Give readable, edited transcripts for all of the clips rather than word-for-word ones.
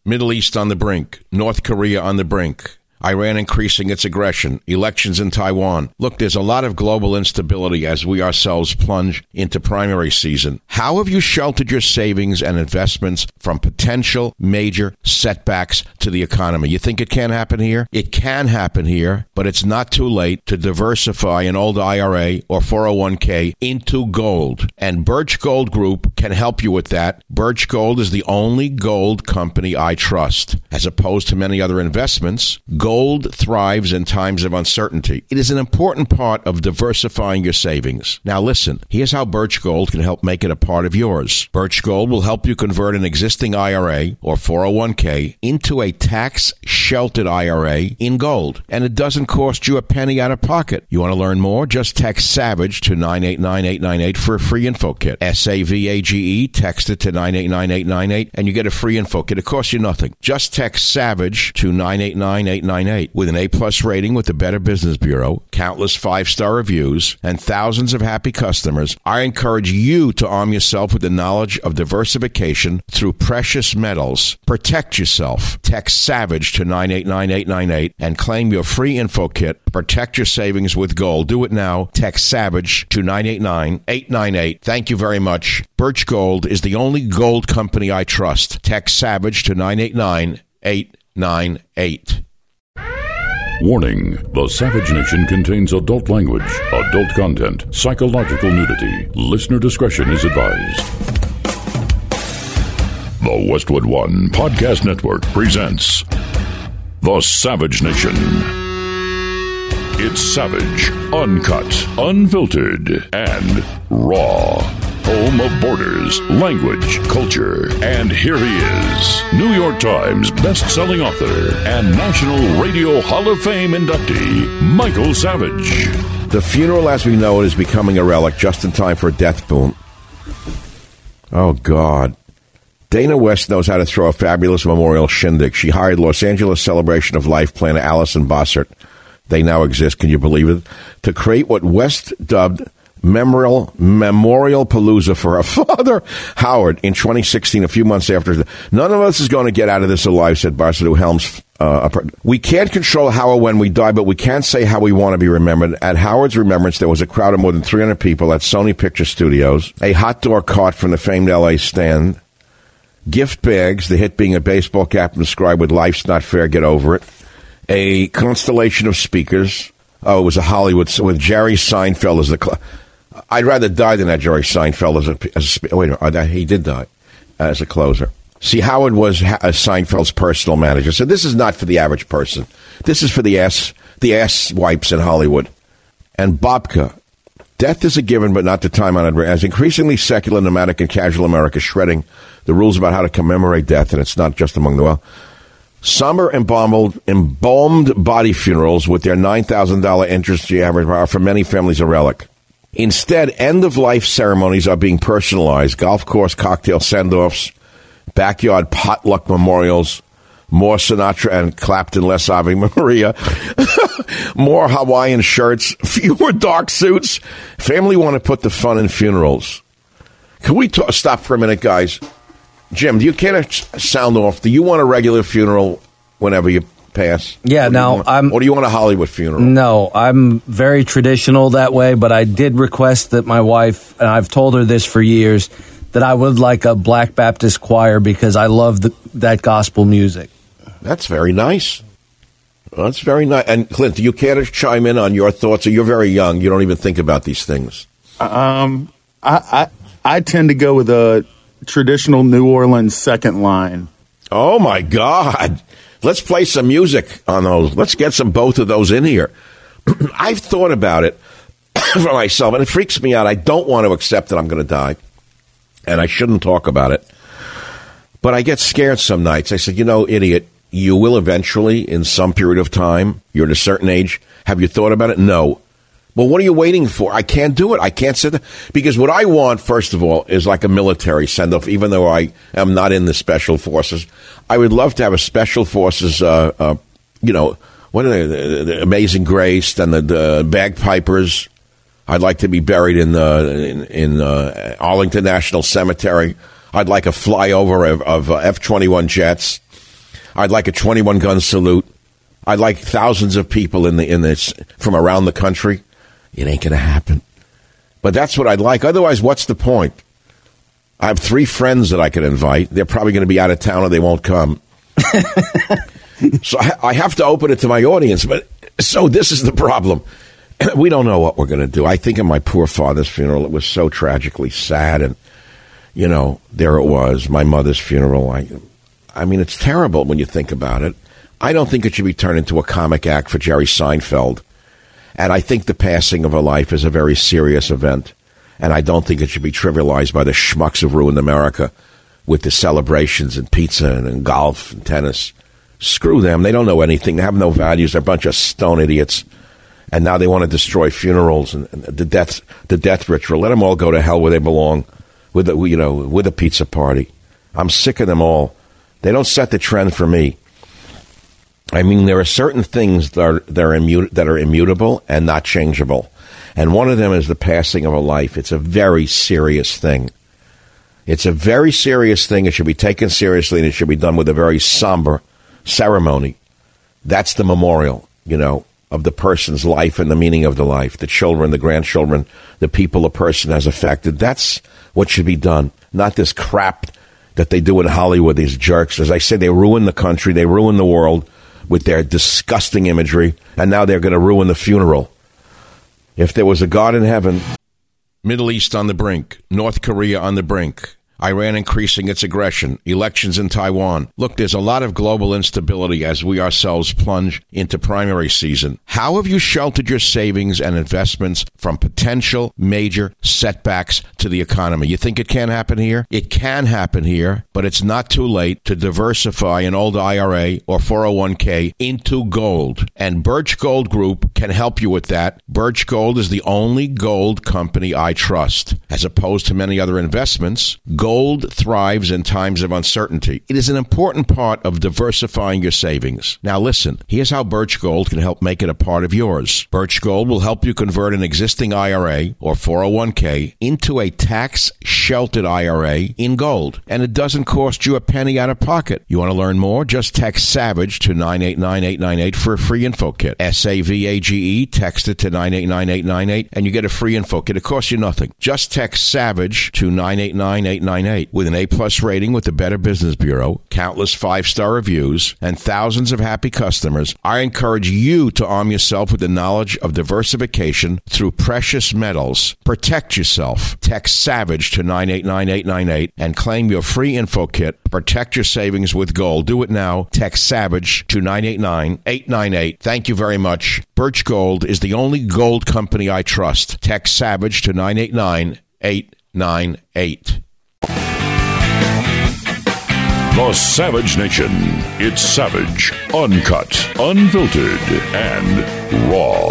Middle East on the brink. North Korea on the brink. Iran increasing its aggression, elections in Taiwan. Look, there's a lot of global instability as we ourselves plunge into primary season. How have you sheltered your savings and investments from potential major setbacks to the economy? You think it can't happen here? It can happen here, but it's not too late to diversify an old IRA or 401k into gold. And Birch Gold Group can help you with that. Birch Gold is the only gold company I trust. As opposed to many other investments, gold thrives in times of uncertainty. It is an important part of diversifying your savings. Now listen, here's how Birch Gold can help make it a part of yours. Birch Gold will help you convert an existing IRA or 401k into a tax-sheltered IRA in gold. And it doesn't cost you a penny out of pocket. You want to learn more? Just text SAVAGE to 989898 for a free info kit. SAVAGE, text it to 989898 and you get a free info kit. It costs you nothing. Just text SAVAGE to 989898. With an A-plus rating with the Better Business Bureau, countless 5-star reviews, and thousands of happy customers, I encourage you to arm yourself with the knowledge of diversification through precious metals. Protect yourself. Text SAVAGE to 989898 and claim your free info kit. Protect your savings with gold. Do it now. Text SAVAGE to 989898. Thank you very much. Birch Gold is the only gold company I trust. Text SAVAGE to 989898. Warning, the Savage Nation contains adult language, adult content, psychological nudity. Listener discretion is advised. The Westwood One Podcast Network presents The Savage Nation. It's savage, uncut, unfiltered, and raw. Home of borders, language, culture. And here he is, New York Times best-selling author and National Radio Hall of Fame inductee, Michael Savage. The funeral as we know it is becoming a relic just in time for a death boom. Oh, God. Dana West knows how to throw a fabulous memorial shindig. She hired Los Angeles Celebration of Life planner Allison Bossert. They now exist, can you believe it? To create what West dubbed Memorial Palooza for her father, Howard, in 2016, a few months after. None of us is going to get out of this alive, said Bossert, who helms. We can't control how or when we die, but we can say how we want to be remembered. At Howard's remembrance, there was a crowd of more than 300 people at Sony Picture Studios, a hot dog cart from the famed L.A. stand, gift bags, the hit being a baseball cap inscribed with "Life's Not Fair, Get Over It," a constellation of speakers. Oh, it was a Hollywood with Jerry Seinfeld as the. I'd rather die than that Jerry Seinfeld wait a minute, he did die as a closer. See, Howard was Seinfeld's personal manager, so this is not for the average person. This is for the ass wipes in Hollywood. And Babka, death is a given, but not the time-honored. As increasingly secular, nomadic, and casual America shredding the rules about how to commemorate death, and it's not just among the well. Somber embalmed body funerals with their $9,000 interest average are for many families a relic. Instead, end-of-life ceremonies are being personalized. Golf course cocktail send-offs, backyard potluck memorials, more Sinatra and Clapton, less Ave Maria, more Hawaiian shirts, fewer dark suits. Family want to put the fun in funerals. Can we stop for a minute, guys? Jim, do you care to sound off? Do you want a regular funeral whenever you pass? Yeah, or do you want a Hollywood funeral? No, I'm very traditional that way, but I did request that my wife, and I've told her this for years, that I would like a Black Baptist choir because I love that gospel music. That's very nice. That's very nice. And Clint, do you care to chime in on your thoughts? Or you're very young, you don't even think about these things. I tend to go with a traditional New Orleans second line. Oh my God. Let's play some music on those. Let's get both of those in here. I've thought about it for myself, and it freaks me out. I don't want to accept that I'm going to die, and I shouldn't talk about it. But I get scared some nights. I said, idiot, you will eventually, in some period of time, you're at a certain age. Have you thought about it? No. Well, what are you waiting for? I can't do it. I can't sit there. Because what I want, first of all, is like a military send-off, even though I am not in the Special Forces. I would love to have a Special Forces, what are they, the Amazing Grace and the Bagpipers. I'd like to be buried in Arlington National Cemetery. I'd like a flyover of F-21 jets. I'd like a 21-gun salute. I'd like thousands of people in this from around the country. It ain't going to happen. But that's what I'd like. Otherwise, what's the point? I have 3 friends that I can invite. They're probably going to be out of town or they won't come. So I have to open it to my audience. But so this is the problem. We don't know what we're going to do. I think of my poor father's funeral. It was so tragically sad. And, you know, there it was, my mother's funeral. I mean, it's terrible when you think about it. I don't think it should be turned into a comic act for Jerry Seinfeld. And I think the passing of a life is a very serious event. And I don't think it should be trivialized by the schmucks who've ruined America with the celebrations and pizza and golf and tennis. Screw them. They don't know anything. They have no values. They're a bunch of stone idiots. And now they want to destroy funerals and the death ritual. Let them all go to hell where they belong with a pizza party. I'm sick of them all. They don't set the trend for me. I mean, there are certain things that are immutable and not changeable. And one of them is the passing of a life. It's a very serious thing. It's a very serious thing. It should be taken seriously, and it should be done with a very somber ceremony. That's the memorial, of the person's life and the meaning of the life, the children, the grandchildren, the people a person has affected. That's what should be done, not this crap that they do in Hollywood, these jerks. As I said, they ruin the country, they ruin the world with their disgusting imagery, and now they're going to ruin the funeral. If there was a God in heaven... Middle East on the brink, North Korea on the brink, Iran increasing its aggression, elections in Taiwan. Look, there's a lot of global instability as we ourselves plunge into primary season. How have you sheltered your savings and investments from potential major setbacks to the economy? You think it can happen here? It can happen here, but it's not too late to diversify an old IRA or 401k into gold. And Birch Gold Group can help you with that. Birch Gold is the only gold company I trust. As opposed to many other investments, gold thrives in times of uncertainty. It is an important part of diversifying your savings. Now listen, here's how Birch Gold can help make it a part of yours. Birch Gold will help you convert an existing IRA or 401k into a tax-sheltered IRA in gold. And it doesn't cost you a penny out of pocket. You want to learn more? Just text SAVAGE to 989898 for a free info kit. SAVAGE, text it to 989898 and you get a free info kit. It costs you nothing. Just text SAVAGE to 989898 with an A-plus rating with the Better Business Bureau, countless 5-star reviews, and thousands of happy customers. I encourage you to arm yourself with the knowledge of diversification through precious metals. Protect yourself. Text SAVAGE to 989898 and claim your free info kit. Protect your savings with gold. Do it now. Text SAVAGE to 989898. Thank you very much. Birch Gold is the only gold company I trust. Text SAVAGE to 989898. The Savage Nation. It's savage, uncut, unfiltered, and raw.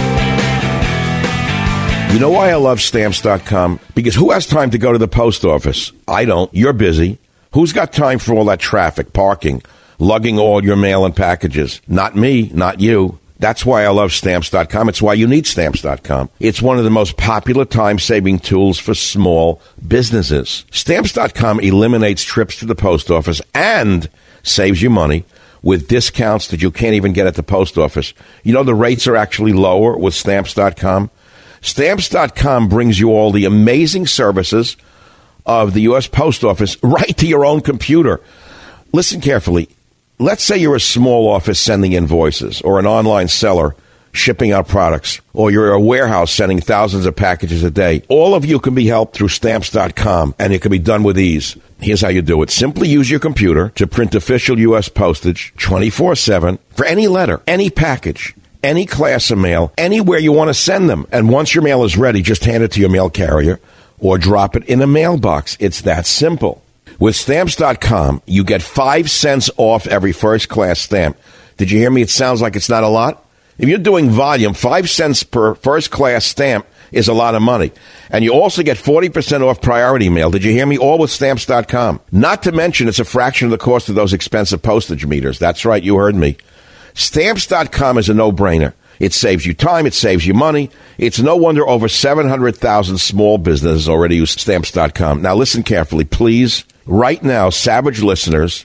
You know why I love Stamps.com? Because who has time to go to the post office? I don't. You're busy. Who's got time for all that traffic, parking, lugging all your mail and packages? Not me, not you. That's why I love Stamps.com. It's why you need Stamps.com. It's one of the most popular time-saving tools for small businesses. Stamps.com eliminates trips to the post office and saves you money with discounts that you can't even get at the post office. You know, the rates are actually lower with Stamps.com. Stamps.com brings you all the amazing services of the U.S. Post Office right to your own computer. Listen carefully. Let's say you're a small office sending invoices, or an online seller shipping out products, or you're a warehouse sending thousands of packages a day. All of you can be helped through Stamps.com, and it can be done with ease. Here's how you do it. Simply use your computer to print official U.S. postage 24/7 for any letter, any package, any class of mail, anywhere you want to send them. And once your mail is ready, just hand it to your mail carrier or drop it in a mailbox. It's that simple. With Stamps.com, you get 5 cents off every first-class stamp. Did you hear me? It sounds like it's not a lot. If you're doing volume, 5 cents per first-class stamp is a lot of money. And you also get 40% off priority mail. Did you hear me? All with Stamps.com. Not to mention, it's a fraction of the cost of those expensive postage meters. That's right, you heard me. Stamps.com is a no-brainer. It saves you time. It saves you money. It's no wonder over 700,000 small businesses already use Stamps.com. Now, listen carefully, please. Right now, Savage listeners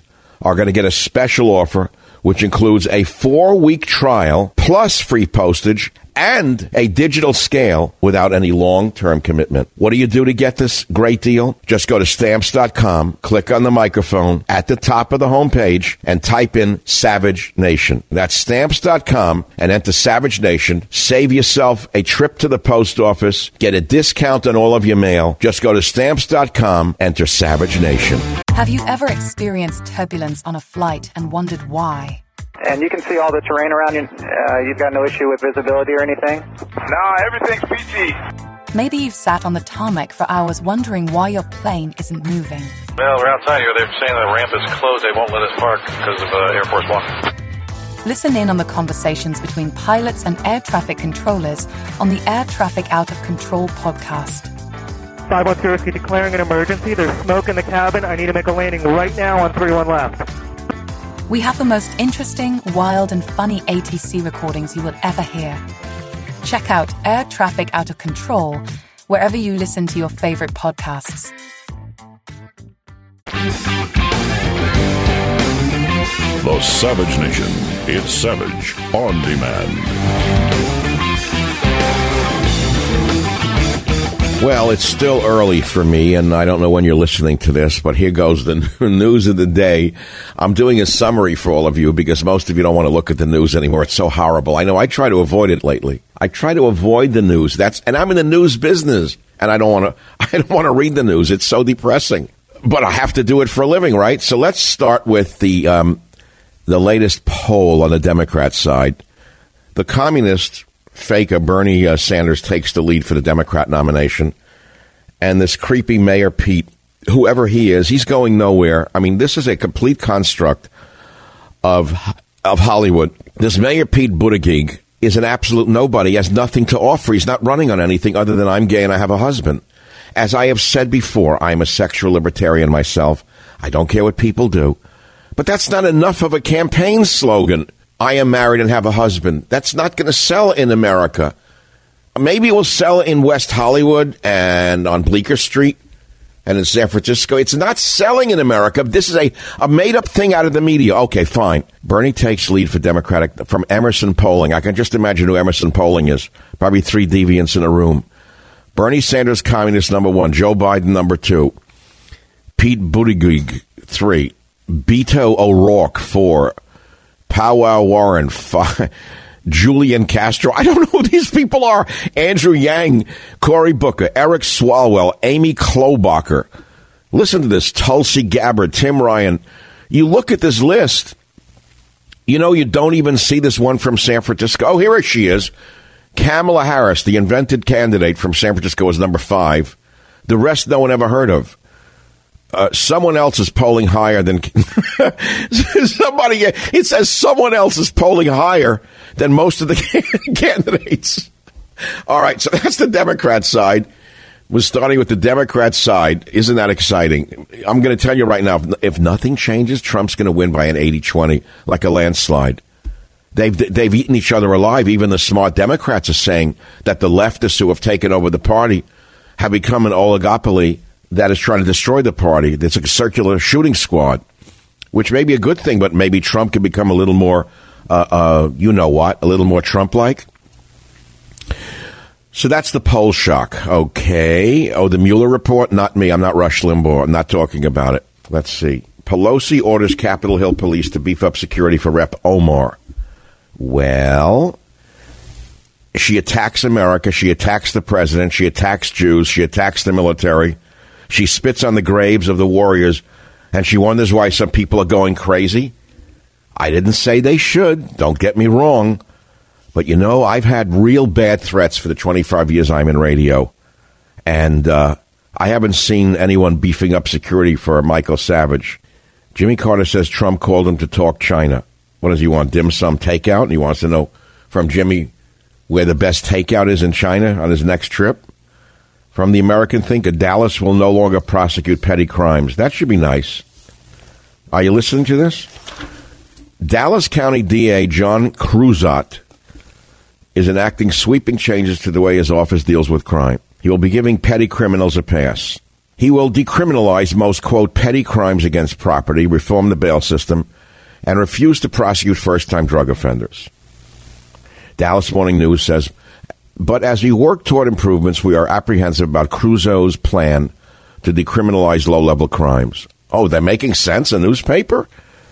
are going to get a special offer, which includes a 4-week trial plus free postage and a digital scale without any long-term commitment. What do you do to get this great deal? Just go to Stamps.com, click on the microphone at the top of the homepage, and type in Savage Nation. That's Stamps.com, and enter Savage Nation. Save yourself a trip to the post office. Get a discount on all of your mail. Just go to Stamps.com, enter Savage Nation. Have you ever experienced turbulence on a flight and wondered why? And you can see all the terrain around you. You've got no issue with visibility or anything? No, everything's PG. Maybe you've sat on the tarmac for hours wondering why your plane isn't moving. Well, we're outside here. They're saying the ramp is closed. They won't let us park because of Air Force One. Listen in on the conversations between pilots and air traffic controllers on the Air Traffic Out of Control podcast. 510 declaring an emergency. There's smoke in the cabin. I need to make a landing right now on 31 left. We have the most interesting, wild, and funny ATC recordings you will ever hear. Check out Air Traffic Out of Control wherever you listen to your favorite podcasts. The Savage Nation. It's Savage on Demand. Well, it's still early for me, and I don't know when you're listening to this, but here goes the news of the day. I'm doing a summary for all of you because most of you don't want to look at the news anymore. It's so horrible. I know I try to avoid it lately. I try to avoid the news. And I'm in the news business, and I don't want to read the news. It's so depressing. But I have to do it for a living, right? So let's start with the latest poll on the Democrat side. The communist faker Bernie Sanders takes the lead for the Democrat nomination. And this creepy Mayor Pete, whoever he is, he's going nowhere. I mean, this is a complete construct of Hollywood. This Mayor Pete Buttigieg is an absolute nobody. He has nothing to offer. He's not running on anything other than I'm gay and I have a husband. As I have said before, I'm a sexual libertarian myself. I don't care what people do. But that's not enough of a campaign slogan. I am married and have a husband. That's not going to sell in America. Maybe it will sell in West Hollywood and on Bleecker Street and in San Francisco. It's not selling in America. This is a made-up thing out of the media. Okay, fine. Bernie takes lead for Democratic from Emerson Polling. I can just imagine who Emerson Polling is. Probably 3 deviants in a room. Bernie Sanders, communist, number 1. Joe Biden, number 2. Pete Buttigieg, 3. Beto O'Rourke, 4. Powwow Warren, 5. Julian Castro. I don't know who these people are. Andrew Yang, Cory Booker, Eric Swalwell, Amy Klobuchar. Listen to this. Tulsi Gabbard, Tim Ryan. You look at this list. You know, you don't even see this one from San Francisco. Oh, here she is. Kamala Harris, the invented candidate from San Francisco, is number 5. The rest no one ever heard of. Someone else is polling higher than somebody. It says someone else is polling higher than most of the candidates. All right, so that's the Democrat side. We're starting with the Democrat side. Isn't that exciting? I'm going to tell you right now, if nothing changes, Trump's going to win by an 80-20, like a landslide. They've eaten each other alive. Even the smart Democrats are saying that the leftists who have taken over the party have become an oligopoly that is trying to destroy the party. It's a circular shooting squad, which may be a good thing, but maybe Trump can become a little more, a little more Trump-like. So that's the poll shock. Okay. Oh, the Mueller report? Not me. I'm not Rush Limbaugh. I'm not talking about it. Let's see. Pelosi orders Capitol Hill police to beef up security for Rep. Omar. Well, she attacks America. She attacks the president. She attacks Jews. She attacks the military. She spits on the graves of the warriors, and she wonders why some people are going crazy. I didn't say they should. Don't get me wrong. But, you know, I've had real bad threats for the 25 years I'm in radio. And I haven't seen anyone beefing up security for Michael Savage. Jimmy Carter says Trump called him to talk China. What does he want, dim sum takeout? And he wants to know from Jimmy where the best takeout is in China on his next trip. From the American thinker, Dallas will no longer prosecute petty crimes. That should be nice. Are you listening to this? Dallas County DA John Cruzat is enacting sweeping changes to the way his office deals with crime. He will be giving petty criminals a pass. He will decriminalize most, quote, petty crimes against property, reform the bail system, and refuse to prosecute first-time drug offenders. Dallas Morning News says, but as we work toward improvements, we are apprehensive about Crusoe's plan to decriminalize low-level crimes. Oh, they're making sense, a newspaper?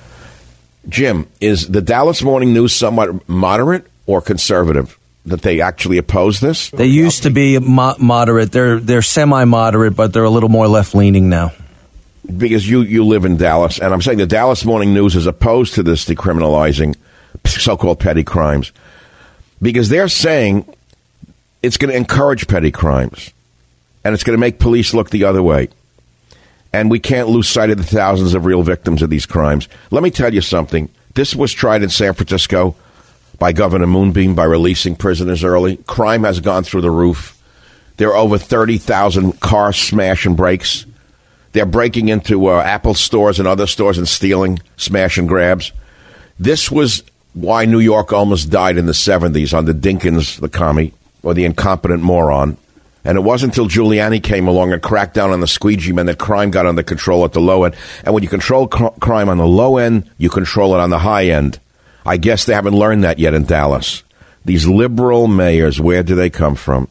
Jim, is the Dallas Morning News somewhat moderate or conservative, that they actually oppose this? They used to be moderate. They're semi-moderate, but they're a little more left-leaning now. Because you live in Dallas, and I'm saying the Dallas Morning News is opposed to this decriminalizing so-called petty crimes. Because they're saying it's going to encourage petty crimes, and it's going to make police look the other way. And we can't lose sight of the thousands of real victims of these crimes. Let me tell you something. This was tried in San Francisco by Governor Moonbeam by releasing prisoners early. Crime has gone through the roof. There are over 30,000 car smash and breaks. They're breaking into Apple stores and other stores and stealing smash and grabs. This was why New York almost died in the 70s under Dinkins, the commie, or the incompetent moron. And it wasn't until Giuliani came along and cracked down on the squeegee men that crime got under control at the low end. And when you control crime on the low end, you control it on the high end. I guess they haven't learned that yet in Dallas. These liberal mayors, where do they come from?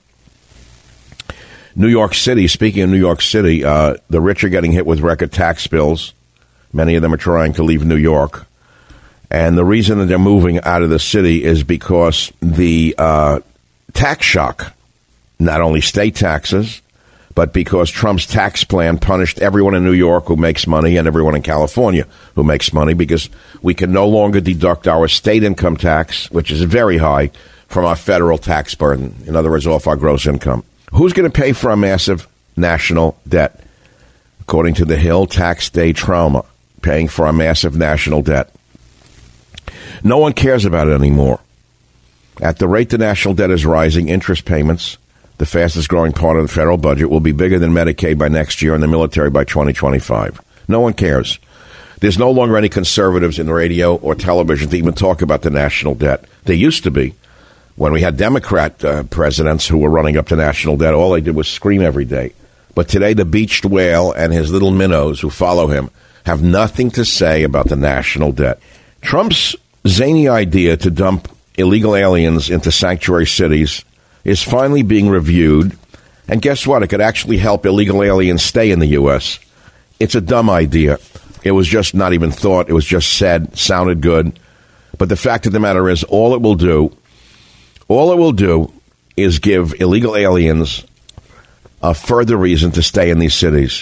New York City, speaking of New York City, the rich are getting hit with record tax bills. Many of them are trying to leave New York. And the reason that they're moving out of the city is because the tax shock, not only state taxes, but because Trump's tax plan punished everyone in New York who makes money and everyone in California who makes money, because we can no longer deduct our state income tax, which is very high, from our federal tax burden. In other words, off our gross income. Who's going to pay for our massive national debt? According to the Hill, tax day trauma, paying for our massive national debt. No one cares about it anymore. At the rate the national debt is rising, interest payments, the fastest growing part of the federal budget, will be bigger than Medicaid by next year and the military by 2025. No one cares. There's no longer any conservatives in radio or television to even talk about the national debt. There used to be. When we had Democrat presidents who were running up the national debt, all they did was scream every day. But today, the beached whale and his little minnows who follow him have nothing to say about the national debt. Trump's zany idea to dump illegal aliens into sanctuary cities is finally being reviewed. And guess what? It could actually help illegal aliens stay in the U.S. It's a dumb idea. It was just not even thought. It was just said, sounded good. But the fact of the matter is, all it will do is give illegal aliens a further reason to stay in these cities.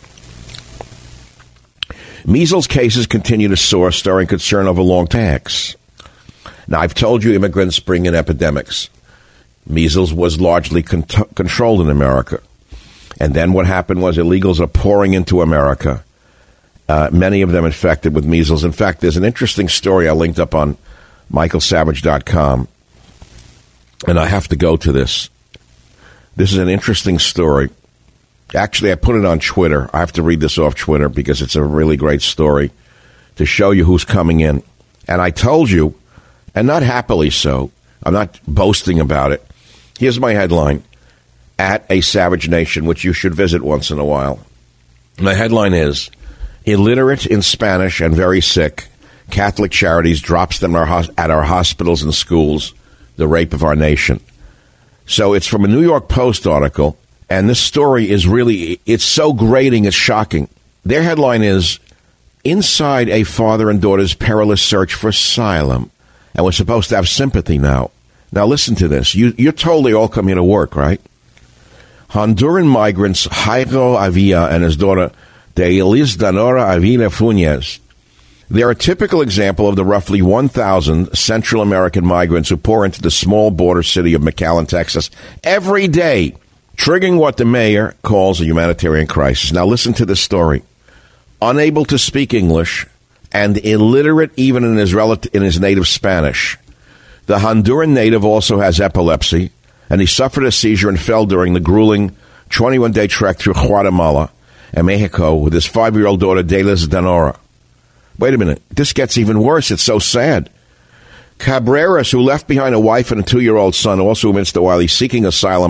Measles cases continue to soar, stirring concern over long tax. Now, I've told you immigrants bring in epidemics. Measles was largely controlled in America. And then what happened was illegals are pouring into America, many of them infected with measles. In fact, there's an interesting story I linked up on michaelsavage.com. And I have to go to this. This is an interesting story. Actually, I put it on Twitter. I have to read this off Twitter because it's a really great story to show you who's coming in. And I told you, and not happily so, I'm not boasting about it. Here's my headline, at a Savage Nation, which you should visit once in a while. My headline is, illiterate in Spanish and very sick, Catholic Charities drops them at our hospitals and schools, the rape of our nation. So it's from a New York Post article, and this story is really, it's so grating, it's shocking. Their headline is, inside a father and daughter's perilous search for asylum. And we're supposed to have sympathy now. Now listen to this. You're told they all come here to work, right? Honduran migrants Jairo Avila and his daughter Deilis Danora Avila Funes. They're a typical example of the roughly 1,000 Central American migrants who pour into the small border city of McAllen, Texas, every day, triggering what the mayor calls a humanitarian crisis. Now listen to this story. Unable to speak English and illiterate even in his native Spanish, the Honduran native also has epilepsy, and he suffered a seizure and fell during the grueling 21-day trek through Guatemala and Mexico with his 5-year-old daughter, Deilis Danora. Wait a minute. This gets even worse. It's so sad. Cabreras, who left behind a wife and a 2-year-old son, also missed a while. He's seeking asylum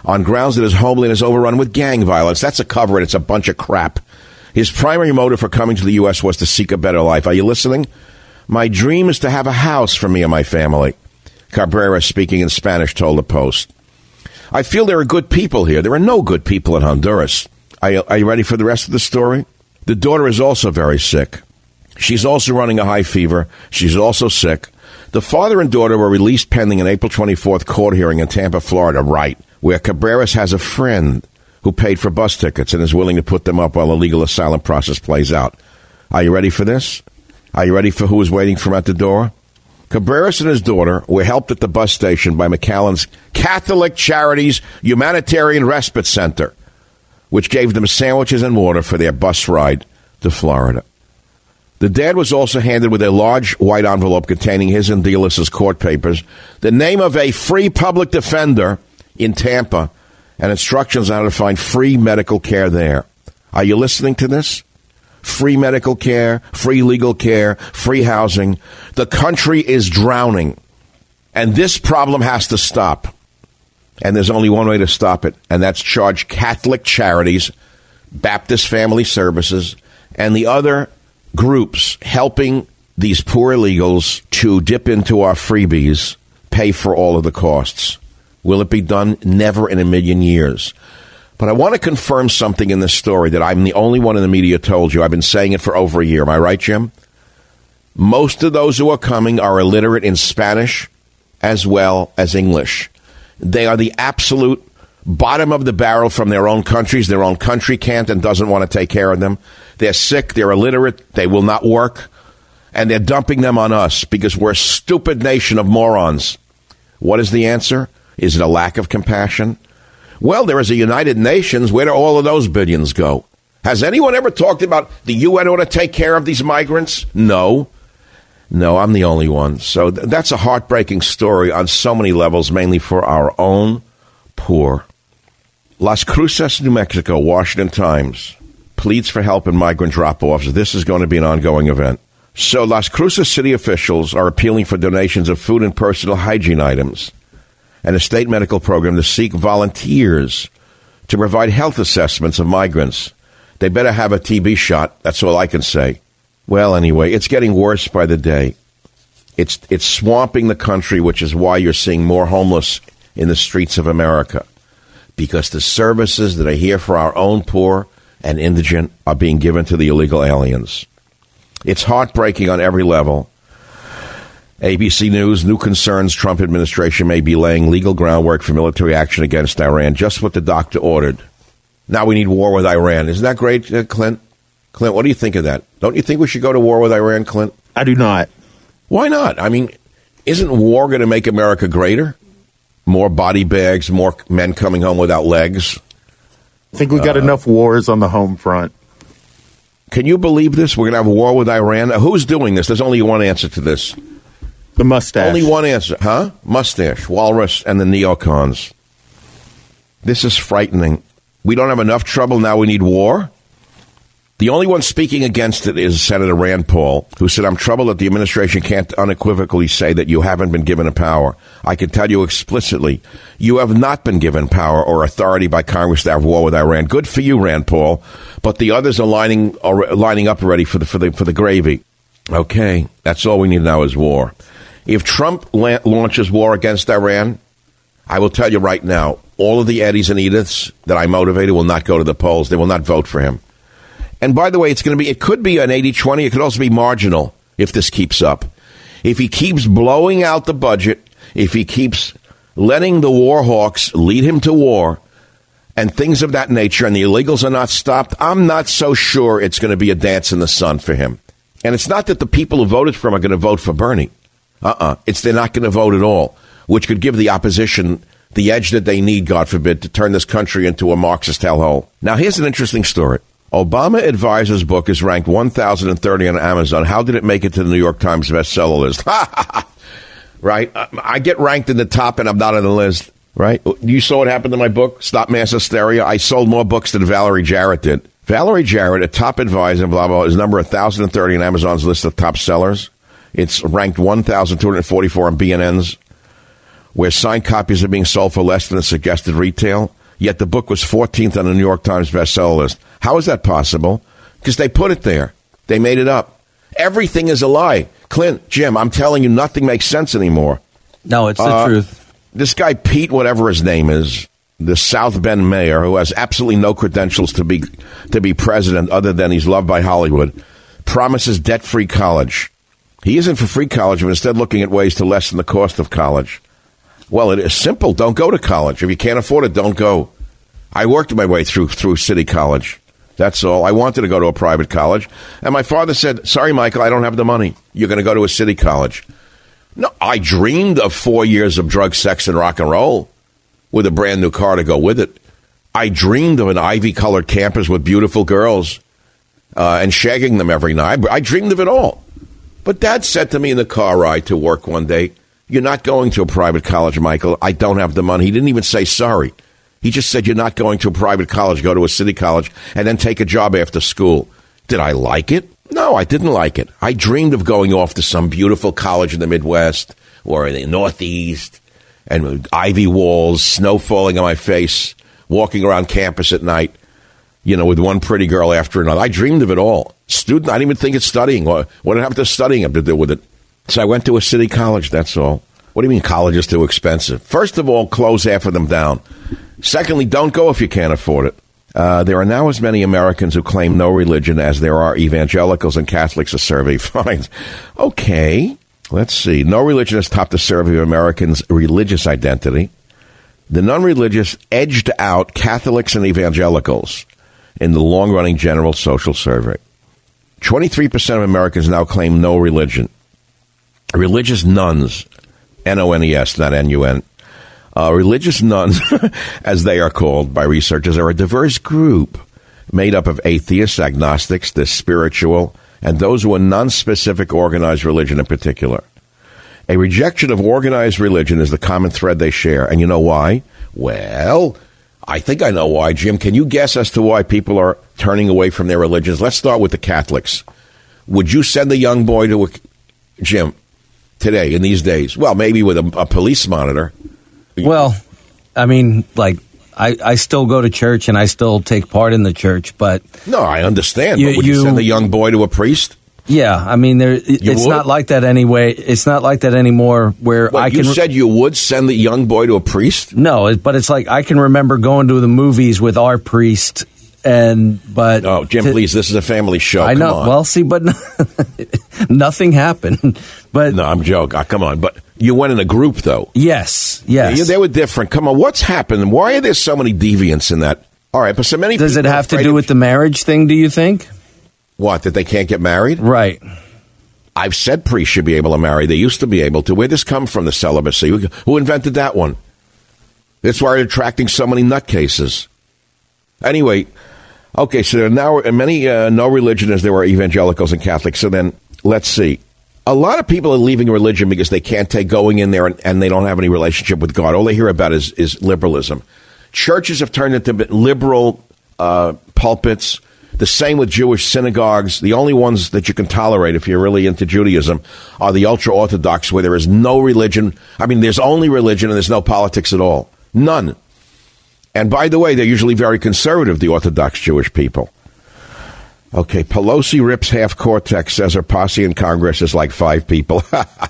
on grounds that his homeland is overrun with gang violence. That's a cover, and it's a bunch of crap. His primary motive for coming to the U.S. was to seek a better life. Are you listening? My dream is to have a house for me and my family, Cabrera, speaking in Spanish, told the Post. I feel there are good people here. There are no good people in Honduras. Are you ready for the rest of the story? The daughter is also very sick. She's also running a high fever. She's also sick. The father and daughter were released pending an April 24th court hearing in Tampa, Florida, right, where Cabreras has a friend who paid for bus tickets and is willing to put them up while the legal asylum process plays out. Are you ready for this? Are you ready for who is waiting for him at the door? Cabreras and his daughter were helped at the bus station by McAllen's Catholic Charities Humanitarian Respite Center, which gave them sandwiches and water for their bus ride to Florida. The dad was also handed with a large white envelope containing his and Delis's court papers, the name of a free public defender in Tampa, and instructions on how to find free medical care there. Are you listening to this? Free medical care, free legal care, free housing. The country is drowning, and this problem has to stop. And there's only one way to stop it, and that's charge Catholic Charities, Baptist Family Services, and the other groups helping these poor illegals to dip into our freebies, pay for all of the costs. Will it be done? Never in a million years. But I want to confirm something in this story that I'm the only one in the media told you. I've been saying it for over a year. Am I right, Jim? Most of those who are coming are illiterate in Spanish as well as English. They are the absolute bottom of the barrel from their own countries. Their own country can't and doesn't want to take care of them. They're sick. They're illiterate. They will not work. And they're dumping them on us because we're a stupid nation of morons. What is the answer? Is it a lack of compassion? Well, there is a United Nations. Where do all of those billions go? Has anyone ever talked about the UN ought to take care of these migrants? No. No, I'm the only one. So that's a heartbreaking story on so many levels, mainly for our own poor. Las Cruces, New Mexico, Washington Times, pleads for help in migrant drop-offs. This is going to be an ongoing event. So Las Cruces city officials are appealing for donations of food and personal hygiene items and a state medical program to seek volunteers to provide health assessments of migrants. They better have a TB shot. That's all I can say. Well, anyway, it's getting worse by the day. It's swamping the country, which is why you're seeing more homeless in the streets of America, because the services that are here for our own poor and indigent are being given to the illegal aliens. It's heartbreaking on every level. ABC News, new concerns Trump administration may be laying legal groundwork for military action against Iran, just what the doctor ordered. Now we need war with Iran. Isn't that great, Clint? Clint, what do you think of that? Don't you think we should go to war with Iran, Clint? I do not. Why not? I mean, isn't war going to make America greater? More body bags, more men coming home without legs. I think we got enough wars on the home front. Can you believe this? We're going to have a war with Iran? Who's doing this? There's only one answer to this. The mustache. Only one answer. Huh? Mustache, Walrus, and the neocons. This is frightening. We don't have enough trouble, now we need war? The only one speaking against it is Senator Rand Paul, who said, I'm troubled that the administration can't unequivocally say that you haven't been given a power. I can tell you explicitly, you have not been given power or authority by Congress to have war with Iran. Good for you, Rand Paul, but the others are lining up already for the gravy. Okay, that's all we need now is war. If Trump launches war against Iran, I will tell you right now, all of the Eddies and Ediths that I motivated will not go to the polls. They will not vote for him. And by the way, it could be an 80-20. It could also be marginal if this keeps up. If he keeps blowing out the budget, if he keeps letting the war hawks lead him to war and things of that nature, and the illegals are not stopped, I'm not so sure it's going to be a dance in the sun for him. And it's not that the people who voted for him are going to vote for Bernie. It's they're not going to vote at all, which could give the opposition the edge that they need, God forbid, to turn this country into a Marxist hellhole. Now, here's an interesting story. Obama Advisor's book is ranked 1,030 on Amazon. How did it make it to the New York Times bestseller list? Right? I get ranked in the top and I'm not on the list. Right? You saw what happened to my book, Stop Mass Hysteria? I sold more books than Valerie Jarrett did. Valerie Jarrett, a top advisor, blah, blah, is number 1,030 on Amazon's list of top sellers. It's ranked 1,244 on BNN's. where signed copies are being sold for less than the suggested retail, yet the book was 14th on the New York Times bestseller list. How is that possible? Because they put it there. They made it up. Everything is a lie. Clint, Jim, I'm telling you, nothing makes sense anymore. No, it's the truth. This guy, Pete, whatever his name is, the South Bend mayor, who has absolutely no credentials to be president other than he's loved by Hollywood, promises debt-free college. He isn't for free college, but instead looking at ways to lessen the cost of college. Well, it is simple. Don't go to college. If you can't afford it, don't go. I worked my way through City College. That's all. I wanted to go to a private college. And my father said, sorry, Michael, I don't have the money. You're going to go to a city college. No, I dreamed of 4 years of drugs, sex, and rock and roll with a brand new car to go with it. I dreamed of an ivy-colored campus with beautiful girls and shagging them every night. I dreamed of it all. But Dad said to me in the car ride to work one day, you're not going to a private college, Michael. I don't have the money. He didn't even say sorry. He just said, you're not going to a private college, go to a city college, and then take a job after school. Did I like it? No, I didn't like it. I dreamed of going off to some beautiful college in the Midwest or in the Northeast, and with ivy walls, snow falling on my face, walking around campus at night, with one pretty girl after another. I dreamed of it all. I didn't even think it's studying. What did I have to studying to do with it? So I went to a city college, that's all. What do you mean college is too expensive? First of all, close half of them down. Secondly, don't go if you can't afford it. There are now as many Americans who claim no religion as there are evangelicals and Catholics, a survey finds. Okay, let's see. No religion has topped the survey of Americans' religious identity. The non-religious edged out Catholics and evangelicals in the long-running general social survey. 23% of Americans now claim no religion. Religious nuns, N-O-N-E-S, not N-U-N. Religious nuns, as they are called by researchers, are a diverse group made up of atheists, agnostics, the spiritual, and those who are non-specific organized religion in particular. A rejection of organized religion is the common thread they share. And you know why? Well, I think I know why. Jim, can you guess as to why people are turning away from their religions? Let's start with the Catholics. Would you send a young boy to Jim, today, in these days? Well, maybe with a police monitor. Well, I mean, I still go to church and I still take part in the church, but... No, I understand. But would you send a young boy to a priest? Yeah, I mean, it's not like that anyway. It's not like that anymore where I can... You said you would send the young boy to a priest? No, but it's like I can remember going to the movies with our priest but... Oh, Jim, please, this is a family show. I know. Come on. Well, see, but nothing happened. But no, I'm joking. Come on. But you went in a group, though. Yes. They were different. Come on, what's happened? Why are there so many deviants in that? All right, but so many Does it have to do with the marriage thing, do you think? What, that they can't get married? Right. I've said priests should be able to marry. They used to be able to. Where'd this come from, the celibacy? Who invented that one? That's why they're attracting so many nutcases. Anyway, okay, so there are now many no religion as there are evangelicals and Catholics. So then, let's see. A lot of people are leaving religion because they can't take going in there and they don't have any relationship with God. All they hear about is liberalism. Churches have turned into liberal pulpits. The same with Jewish synagogues. The only ones that you can tolerate if you're really into Judaism are the ultra-Orthodox, where there is no religion. I mean, there's only religion and there's no politics at all. None. And by the way, they're usually very conservative, the Orthodox Jewish people. Okay, Pelosi rips half Cortex, says her posse in Congress is like 5 people.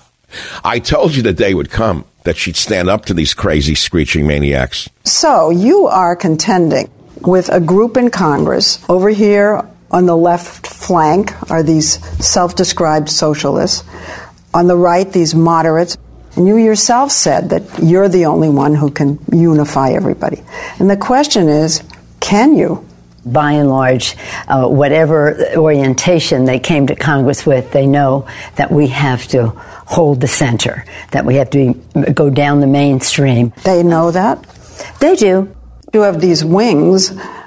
I told you the day would come that she'd stand up to these crazy, screeching maniacs. So you are contending with a group in Congress. Over here on the left flank are these self-described socialists. On the right, these moderates. And you yourself said that you're the only one who can unify everybody. And the question is, can you? By and large, whatever orientation they came to Congress with, they know that we have to hold the center, that we have to go down the mainstream. They know that? They do. You have these wings,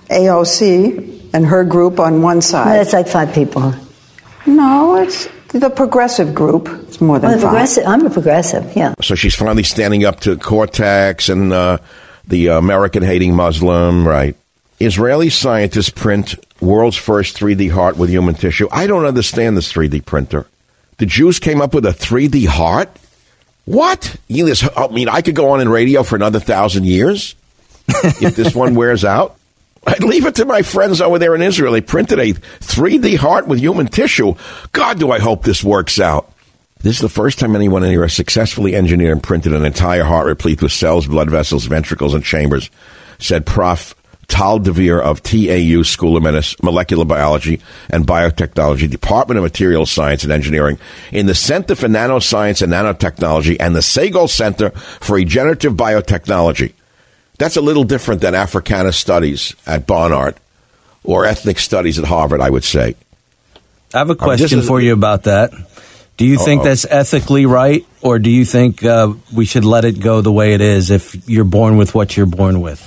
AOC and her group on one side. It's like 5 people. No, it's the progressive group. It's more than 5. I'm a progressive, yeah. So she's finally standing up to Cortex and the American-hating Muslim, right? Israeli scientists print world's first 3D heart with human tissue. I don't understand this 3D printer. The Jews came up with a 3D heart? What? I mean, I could go on in radio for another 1,000 years if this one wears out. I'd leave it to my friends over there in Israel. They printed a 3D heart with human tissue. God, do I hope this works out. This is the first time anyone in here has successfully engineered and printed an entire heart replete with cells, blood vessels, ventricles, and chambers, said Prof. Tal Devere of TAU School of Molecular Biology and Biotechnology, Department of Materials Science and Engineering, in the Center for Nanoscience and Nanotechnology and the Segal Center for Regenerative Biotechnology. That's a little different than Africana Studies at Barnard or Ethnic Studies at Harvard, I would say. I have a question for you about that. Do you think that's ethically right, or do you think we should let it go the way it is if you're born with what you're born with?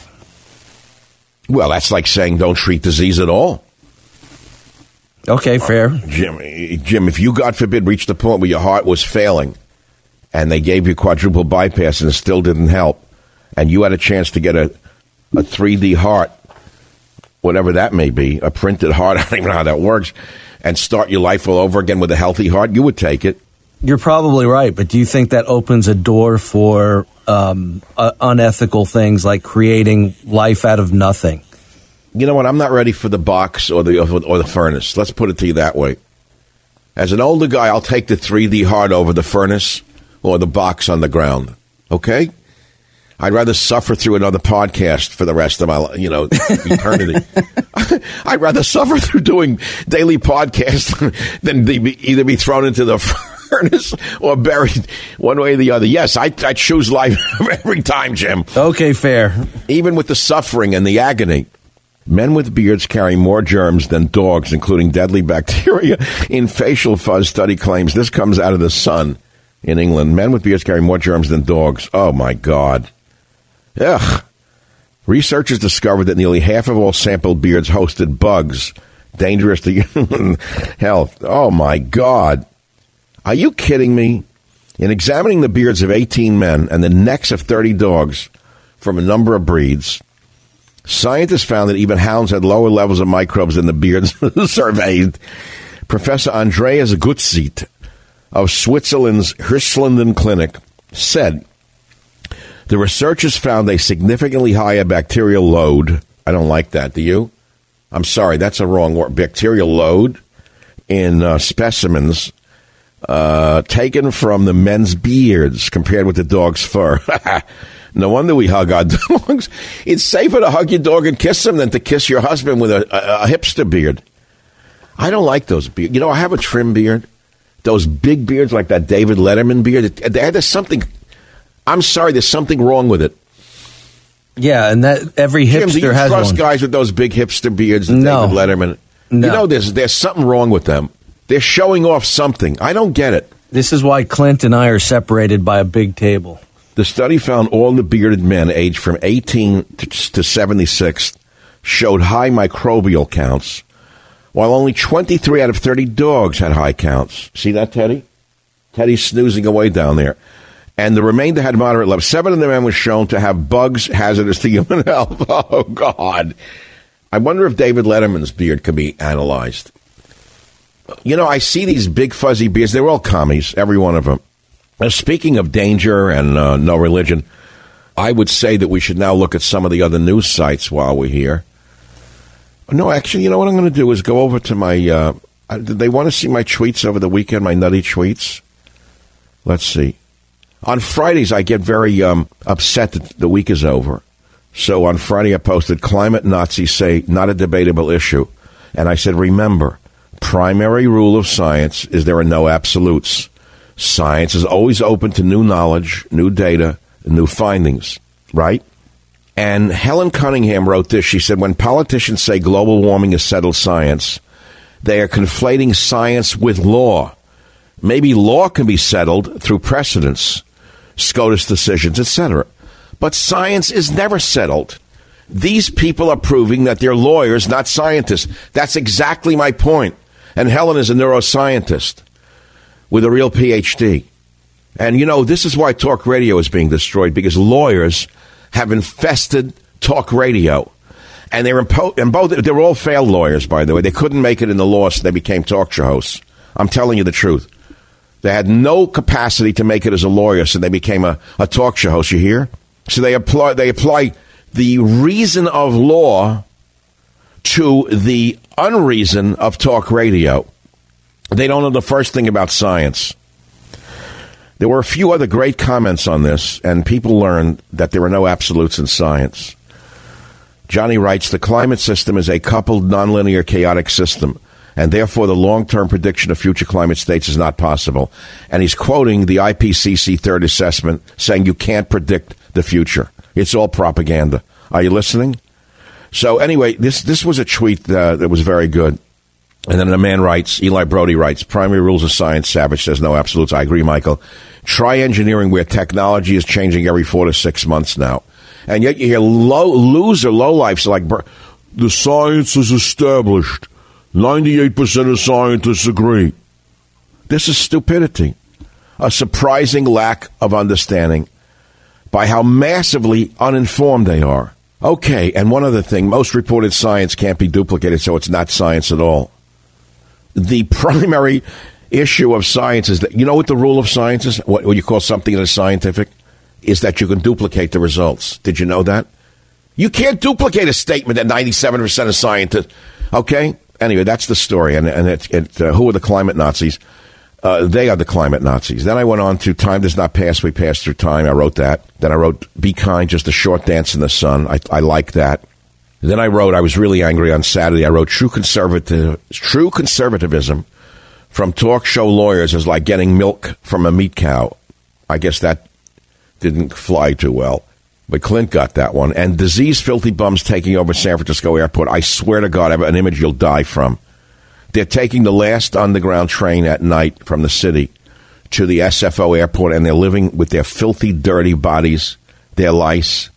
Well, that's like saying don't treat disease at all. Okay, fair. Jim, if you, God forbid, reached the point where your heart was failing and they gave you quadruple bypass and it still didn't help, and you had a chance to get a 3D heart, whatever that may be, a printed heart, I don't even know how that works, and start your life all over again with a healthy heart, you would take it. You're probably right, but do you think that opens a door for unethical things like creating life out of nothing? You know what? I'm not ready for the box or the furnace. Let's put it to you that way. As an older guy, I'll take the 3D heart over the furnace or the box on the ground. Okay? I'd rather suffer through another podcast for the rest of my eternity. I'd rather suffer through doing daily podcasts than either be thrown into the furnace or buried one way or the other. Yes, I choose life every time, Jim. Okay, fair. Even with the suffering and the agony. Men with beards carry more germs than dogs, including deadly bacteria in facial fuzz, study claims. This comes out of The Sun in England. Men with beards carry more germs than dogs. Oh, my God. Ugh. Researchers discovered that nearly half of all sampled beards hosted bugs dangerous to human health. Oh, my God. Are you kidding me? In examining the beards of 18 men and the necks of 30 dogs from a number of breeds, scientists found that even hounds had lower levels of microbes than the beards surveyed. Professor Andreas Gutzit of Switzerland's Hirslanden Clinic said, the researchers found a significantly higher bacterial load. I don't like that, do you? I'm sorry, that's a wrong word. Bacterial load in specimens taken from the men's beards compared with the dog's fur. No wonder we hug our dogs. It's safer to hug your dog and kiss him than to kiss your husband with a hipster beard. I don't like those beards. You know, I have a trim beard. Those big beards like that David Letterman beard. There's something... I'm sorry, there's something wrong with it. Yeah, and that every hipster has one. Jim, do you trust guys with those big hipster beards and David Letterman? No. You know, there's something wrong with them. They're showing off something. I don't get it. This is why Clint and I are separated by a big table. The study found all the bearded men aged from 18 to 76 showed high microbial counts, while only 23 out of 30 dogs had high counts. See that, Teddy? Teddy's snoozing away down there. And the remainder had moderate levels. 7 of the men were shown to have bugs hazardous to human health. Oh, God. I wonder if David Letterman's beard could be analyzed. You know, I see these big fuzzy beards. They're all commies, every one of them. Speaking of danger and no religion, I would say that we should now look at some of the other news sites while we're here. No, actually, you know what I'm going to do is go over to my... did they want to see my tweets over the weekend, my nutty tweets? Let's see. On Fridays, I get very upset that the week is over. So on Friday, I posted, climate Nazis say not a debatable issue. And I said, remember, primary rule of science is there are no absolutes. Science is always open to new knowledge, new data, and new findings, right? And Helen Cunningham wrote this. She said, when politicians say global warming is settled science, they are conflating science with law. Maybe law can be settled through precedents, SCOTUS decisions, etc. But science is never settled. These people are proving that they're lawyers, not scientists. That's exactly my point. And Helen is a neuroscientist with a real PhD. And, you know, this is why talk radio is being destroyed, because lawyers have infested talk radio. And they're all failed lawyers, by the way. They couldn't make it in the law, so they became talk show hosts. I'm telling you the truth. They had no capacity to make it as a lawyer, so they became a talk show host, you hear? So they apply the reason of law to the unreason of talk radio. They don't know the first thing about science. There were a few other great comments on this, and people learned that there are no absolutes in science. Johnny writes, the climate system is a coupled, nonlinear, chaotic system, and therefore the long-term prediction of future climate states is not possible. And he's quoting the IPCC third assessment, saying you can't predict the future. It's all propaganda. Are you listening? So anyway, this was a tweet that was very good. And then a man writes, Eli Brody writes, primary rules of science, Savage says no absolutes. I agree, Michael. Try engineering where technology is changing every 4 to 6 months now. And yet you hear lowlifes like, the science is established. 98% of scientists agree. This is stupidity. A surprising lack of understanding by how massively uninformed they are. Okay, and one other thing, most reported science can't be duplicated, so it's not science at all. The primary issue of science is that, you know what the rule of science is? What you call something that is scientific? Is that you can duplicate the results. Did you know that? You can't duplicate a statement that 97% of scientists, okay? Anyway, that's the story, and who are the climate Nazis? They are the climate Nazis. Then I went on to Time Does Not Pass, We Pass Through Time. I wrote that. Then I wrote Be Kind, Just a Short Dance in the Sun. I like that. Then I was really angry on Saturday. I wrote True conservatism from talk show lawyers is like getting milk from a meat cow. I guess that didn't fly too well. But Clint got that one. And disease filthy bums taking over San Francisco airport. I swear to God, I have an image you'll die from. They're taking the last underground train at night from the city to the SFO airport, and they're living with their filthy, dirty bodies, their lice,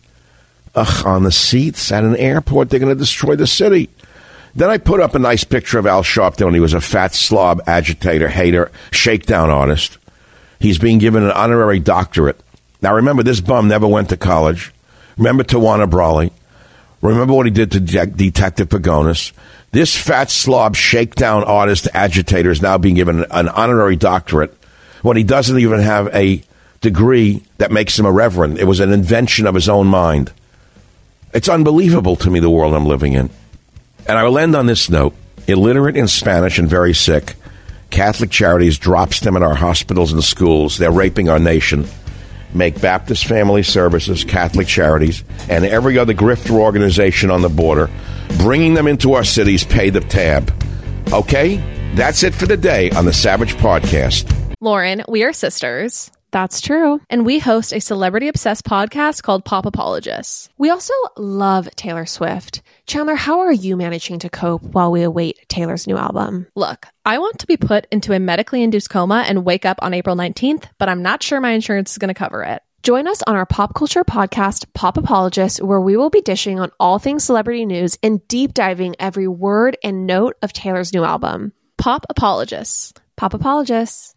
on the seats at an airport. They're going to destroy the city. Then I put up a nice picture of Al Sharpton. He was a fat slob, agitator, hater, shakedown artist. He's being given an honorary doctorate. Now, remember, this bum never went to college. Remember Tawana Brawley. Remember what he did to Detective Pagonis. This fat slob, shakedown artist, agitator is now being given an honorary doctorate when he doesn't even have a degree that makes him a reverend. It was an invention of his own mind. It's unbelievable to me, the world I'm living in. And I will end on this note. Illiterate in Spanish and very sick, Catholic Charities drops them in our hospitals and schools. They're raping our nation. Make Baptist Family Services, Catholic Charities, and every other grifter organization on the border, bringing them into our cities, pay the tab. Okay? That's it for the day on the Savage Podcast. Lauren, we are sisters. That's true. And we host a celebrity-obsessed podcast called Pop Apologists. We also love Taylor Swift. Chandler, how are you managing to cope while we await Taylor's new album? Look, I want to be put into a medically induced coma and wake up on April 19th, but I'm not sure my insurance is going to cover it. Join us on our pop culture podcast, Pop Apologists, where we will be dishing on all things celebrity news and deep diving every word and note of Taylor's new album. Pop Apologists. Pop Apologists.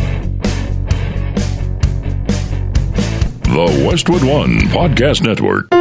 The Westwood One Podcast Network.